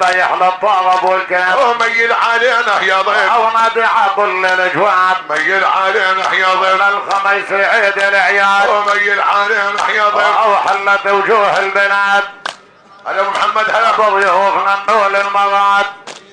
طيح للطرب والكام وميل علينا يا ضيف ونادع كل الجواب ميل علينا يا ضيف الخميس عيد العياد وميل علينا يا ضيف وحلت وجوه البلاد هلا محمد هلا ضيوفنا النول المراد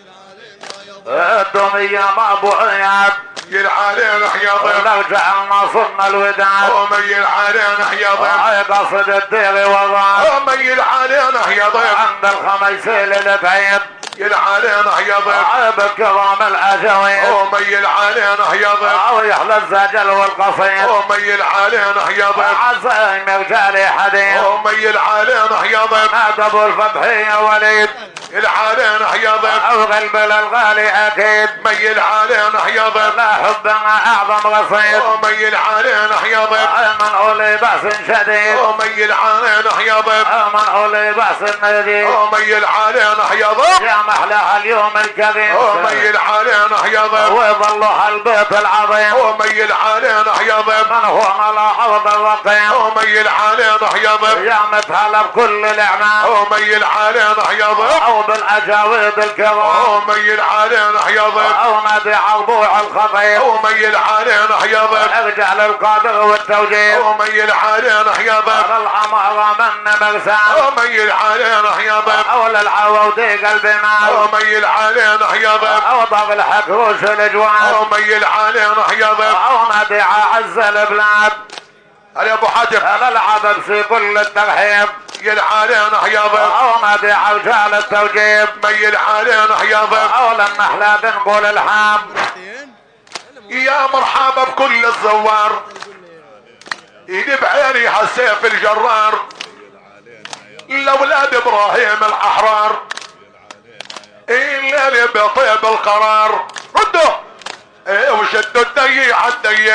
الدنيا ما ابو عياد ميل علينا يا ضيف نرجع نصرنا الوداد وميل علينا يا ضيف قصد الدير وضاد وميل علينا يا ضيف عند الخميس للبعيد ميل علينا يا ضيف بكرام الاجوين وميل علينا يا ضيف ويحلى الزجل والقصيد وميل علينا يا ضيف عزايم رجال حديد وميل علينا يا ضيف نادى ابو الفتحي وليد ميل علينا يا ضيف او قلب الغالي اكيد ميل علينا يا ضيف لا حبنا اعظم رصيد وميل علينا يا ضيف من اولي باس شديد وميل علينا يا ضيف من اولي باس نديد وميل علينا يا ضيف يا محلاها اليوم الكريم وميل علينا يا ضيف وظلها البيت العظيم وميل علينا يا ضيف من هو على عرض الرقيم وميل علينا يا ضيف يا متهلا بكل الاعمال وميل علينا يا ضيف او بالاجاويد الكرام وميل علينا يا ضيف او نادي عربوع الخطيب وميل علينا يا ضيف ارجع للقادر والتوجيه وميل علينا يا ضيف العمارة من مرسام وميل علينا يا ضيف او للعودي قلبي مال وميل علينا يا ضيف او ضغ الحكروش الجوان وميل علينا يا ضيف او نادي عز البلاد هلا ابو حاتم العبد في كل الترحيب ميل علينا يا ضيف او نادي رجال التوجيب ميل علينا يا ضيف او للنحلة نقول الحام يا مرحبا بكل الزوار ايدي بعيني هالسيف الجرار الاولاد ابراهيم الاحرار الليل بطيب القرار ردوا وشدوا الدي عالدي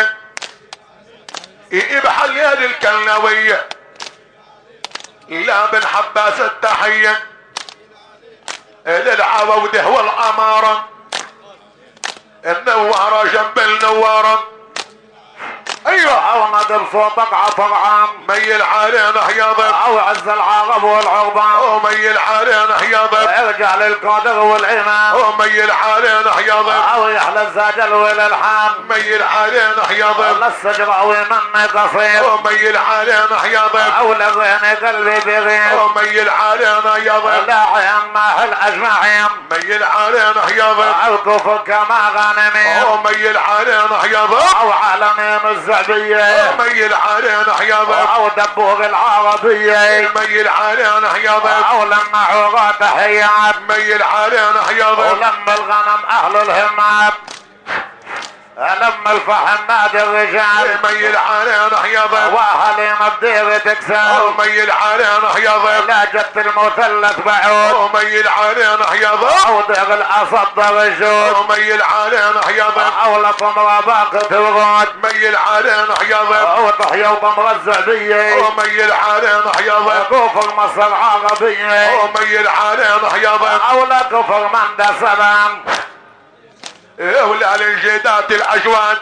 بحليل الكلنوية لا بن حباس التحية للعوده والامارة النوارة جنب النوارة ايوه او ندب صوتك عطرعام ميل علينا يا ضيف او عز العرب والعربان وميل علينا يا ضيف ارجع للقادر والامام وميل علينا يا ضيف او يحلى الزجل والالحان ميل علينا يا ضيف للسجراوي مني قصير وميل علينا يا ضيف او لغيني قلبي بغير وميل علينا يا ضيف لا عين ماهل اجمعين ميل علينا يا ضيف او كفر كما غانمين وميل علينا يا ضيف او عالمين الزعبية وميل علينا يا ضيف او دبوغ العربية ميل علينا يا ضيف او لما عورات حيات ميل علينا يا ضيف ولما الغنم اهل الهمات لما الفحم نادي الرجال ميل علينا يا ضيف واهلين الدير تكسر وميل علينا يا ضيف لا جت المثلث بعود وميل علينا يا ضيف او دير الاسد الرجود وميل علينا يا ضيف او لطمرة باقة الغود ميل علينا يا ضيف او تحيا وطمرة الزعبية وميل علينا يا ضيف كفر مصر عربية وميل علينا يا ضيف او لا كفر من ده سلام ولا للجيدات الاجوان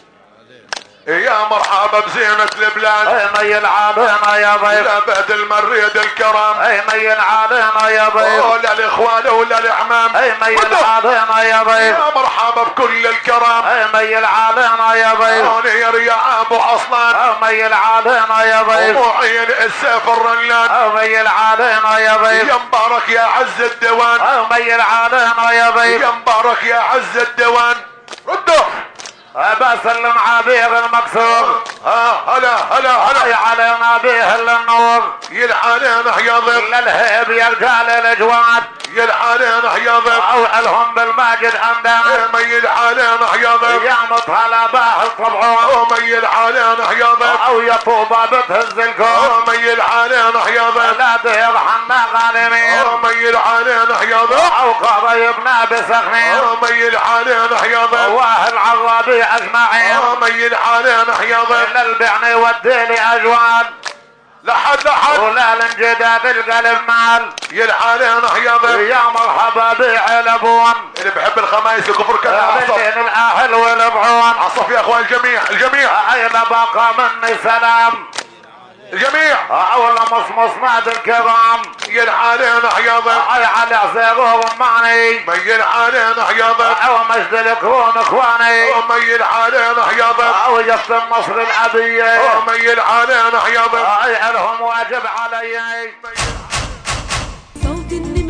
يا مرحبا بزينة البلاد ميل علينا يا ضيف لبد المريد الكرام ميل علينا يا ضيف ولا الاخوان ولا الاعمام ميل علينا يا ضيف يا مرحبا بكل الكرام ميل علينا يا ضيف ونير يا ابو اصلان ميل علينا يا ضيف ومعين السيف الرنان ميل علينا يا ضيف يا مبارك يا عز الديوان ميل علينا يا ضيف يا مبارك يا عز الديوان ردوا بسلم عبير المكسور هلا هلا هلا علينا به النور يلعاننا يا ضيف للهيب يا رجال الاجواد يلعاننا يا ضيف او الهم بالماجد امدان ميل علينا يا ضيف يا مطهلا باه الطبعون وميل علينا يا ضيف او يا طوبة بتهز الكون وميل علينا يا ضيف لا دير حنا غانمين وميل علينا يا ضيف او قريبنا بسخنين وميل علينا يا ضيف واهل عرابي اجمعين وميل علينا يا ضيف للبعني والديلي اجواد لحد ولا الانجداد القلب مال يلعاننا يا ضيف يا مرحبا بعلبون اللي بحب الخمايس الكفر كذا عصف بين الاهل والبعون عصف يا اخوان الجميع الجميع اين بقى مني سلام الجميع اول مصمص نادي الكرام يلحالين يا ضيف اي على زيغور معني ميل حالين يا ضيف او مجد الكرون اخواني ميل حالين يا ضيف او جفت النصر الابيه ميل حالين يا ضيف اي لهم واجب علي صوت النساء